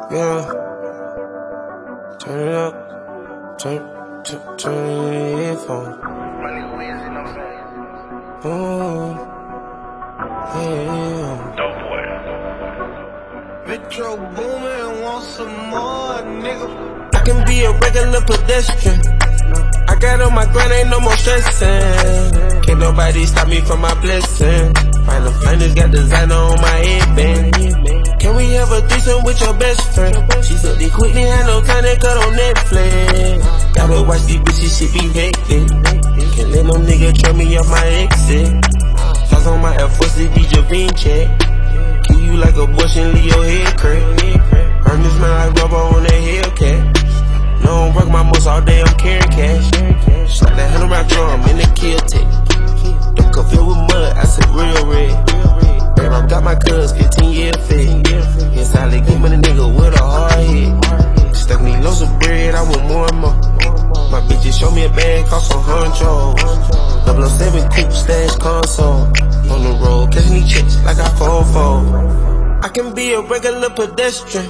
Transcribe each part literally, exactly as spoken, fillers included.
Yeah. Turn it up. Turn, turn, turn the headphone. My nigga Wiz, you know what I'm saying? Ooh. Yeah. Dope boy. Metro Boomin want some more, nigga. I can be a regular pedestrian. I got on my grind, ain't no more stressing. Can't nobody stop me from my blessing. Find the finest, got designer on my headband. Can we have a threesome with your best friend? She said they quickly had no time to cut on Netflix. Gotta watch these bitches, shit be hectic. Can't let no nigga turn me off my exit. Toss on my Air Force, this be Javine check. Kill you like a bush and leave your head crack. Earn this man like rubber on that Hellcat. No, I don't work my muscle all day, I'm carrying cash. Slap that hundred round drum in the kill tech. Don't cup filled with mud, I said real red. Babe, I got my cuz fifteen year fit. Yes, I like give money nigga with a hard hit. Stuck me loads of bread, I want more and more. My bitches show me a bag, cost some hundreds. double oh seven coupe, stash console. On the road, catching these chicks like I fall for. I can be a regular pedestrian.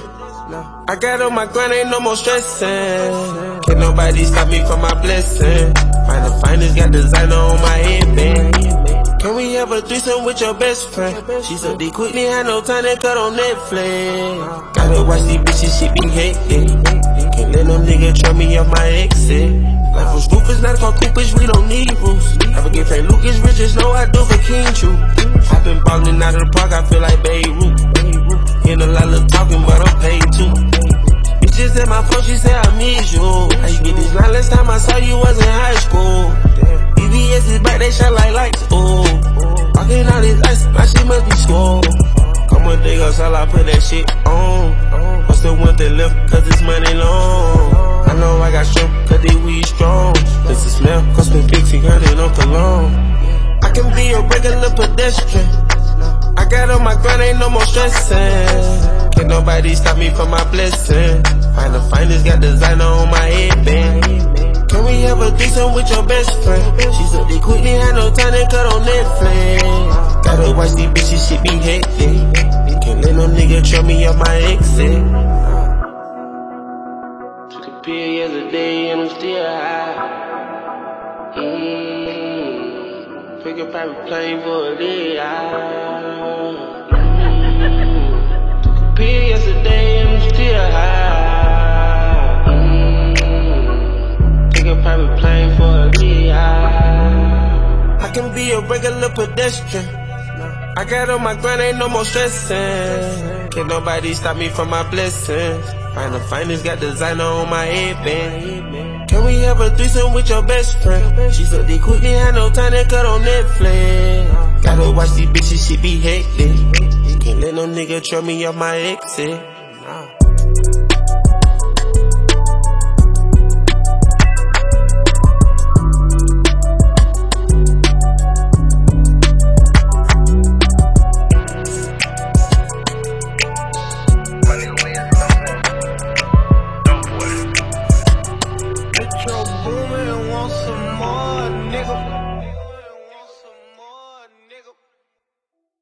I got on my grind, ain't no more stressing. Can't nobody stop me from my blessing. Find the finest, got designer on my headband. Can we have a threesome with your best friend? She said they quickly had no time to cut on Netflix. Gotta watch these bitches, shit be hectic. Can't let no nigga turn me off my exit. Life was Rufus, not called Coopers, we don't need roofs. I forget Frank Lucas, riches, know I do for King True. I been ballin' out of the park, I feel like Beirut. In a lot of talking, but I'm paid too. Bitches at my phone, she said I miss you. How you get this line? Last time I saw you was in high school. B B S is back, they shine like lights, ooh. Walking all this ice, my shit must be swole. Come on, they go, so I put that shit on. What's the one that left, cause this money long. I know I got shrimp, cause they weed strong. This the smell, cause me Pixie, girl, they no cologne. I can be a regular pedestrian. I got on my grind, ain't no more stressing. Can't nobody stop me from my blessing. Find the finest, got designer on my headband. Can we have a threesome with your best friend? She said they quickly had no time to cut on Netflix. Gotta watch these bitches, shit be hectic. Can't let no nigga turn me off my exit. Took a pill yesterday and I'm still high. Mm. Pick a private plane for a day. Mm. Took a pill yesterday and I'm still high. Mm. Pick a private plane for a day. I can be a regular pedestrian. I got on my grind, ain't no more stressing. Can't nobody stop me from my blessings. Find the finest, got designer on my headband. Can we have a threesome with your best friend? She said they quickly had no time to cut on Netflix. Gotta watch these bitches, shit be hectic. Can't let no nigga turn me off my exit.